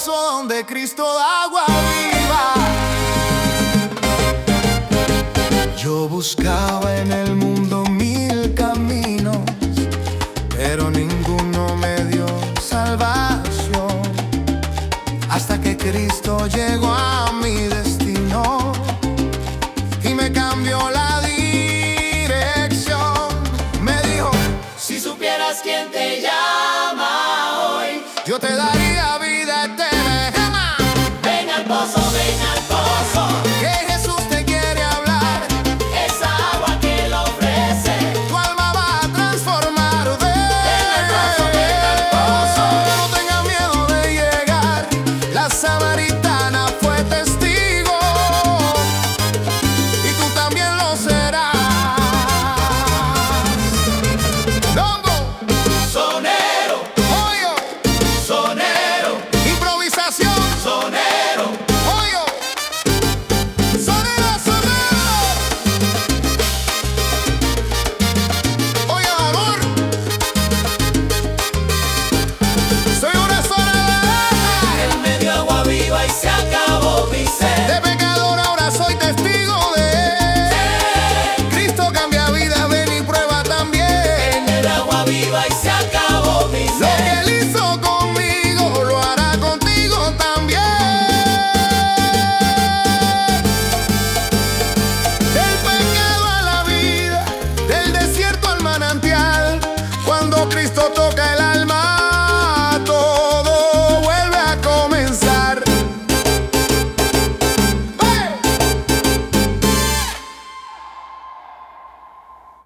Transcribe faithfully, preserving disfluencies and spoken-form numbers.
pozo donde Cristo da agua viva. Yo buscaba en el mundo mil caminos, pero ninguno me dio salvación, hasta que Cristo llegó a mi destino y me cambió la dirección. Me dijo: si supieras quién te llama hoy, yo te daría vida eterna. Ven al pozo, ven al pozo, que Jesús te quiere hablar. esa agua que Él ofrece. Tu alma va a transformar. Ven, Ven al pozo, ven al pozo. no tengas miedo de llegar. La samaritana fue testigo y tú también lo serás. Dongo, Sonero, hoyo, sonero, improvisación, sonero. hoyo, sonero, sonero. Oye, amor, soy una sonera. Él me dio agua viva y se acabó mi sed. De pecador ahora soy testigo de él. Cristo cambia vida, ven y prueba también. Él me dio agua viva y se acabó mi Lo sed. que Él hizo conmigo lo hará contigo también. Del pecado a la vida, del desierto al manantial, cuando Cristo tocó